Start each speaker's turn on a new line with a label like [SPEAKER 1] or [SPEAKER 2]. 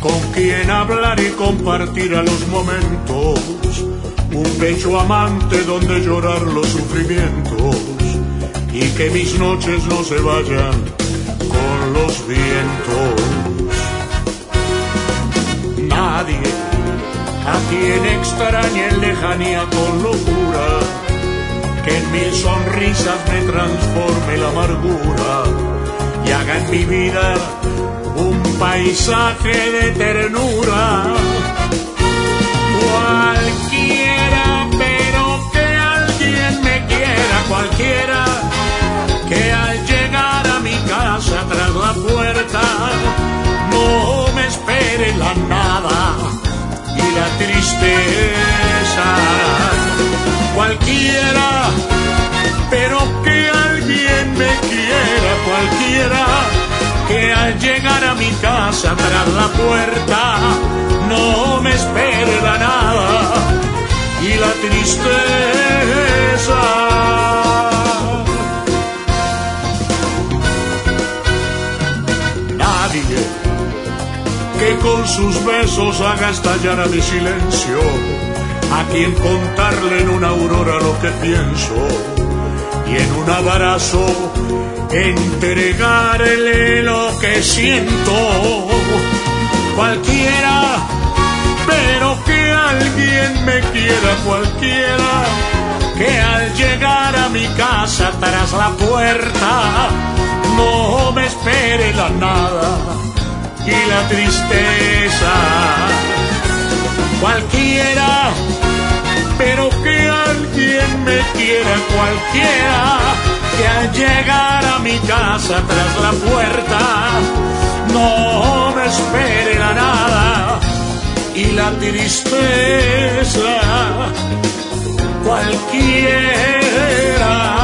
[SPEAKER 1] con quien hablar y compartir a los momentos, un pecho amante donde llorar los sufrimientos, y que mis noches no se vayan con los vientos. Nadie a quien extrañe en lejanía con locura, que en mil sonrisas me transforme la amargura y haga en mi vida un paisaje de ternura. Cualquiera, pero que alguien me quiera, cualquiera, que al llegar a mi casa tras la puerta no me espere la nada y la tristeza. Cualquiera, pero que alguien me quiera, cualquiera, que al llegar a mi casa tras la puerta no me espere la nada y la tristeza. Nadie que con sus besos haga estallar a mi silencio, a quien contarle en una aurora lo que pienso, y en un abrazo entregarle lo que siento. Cualquiera, pero que alguien me quiera, cualquiera, que al llegar a mi casa tras la puerta no me espere la nada y la tristeza. Cualquiera, pero que alguien me quiera, cualquiera, que al llegar a mi casa tras la puerta no me espere la nada y la tristeza. Cualquiera.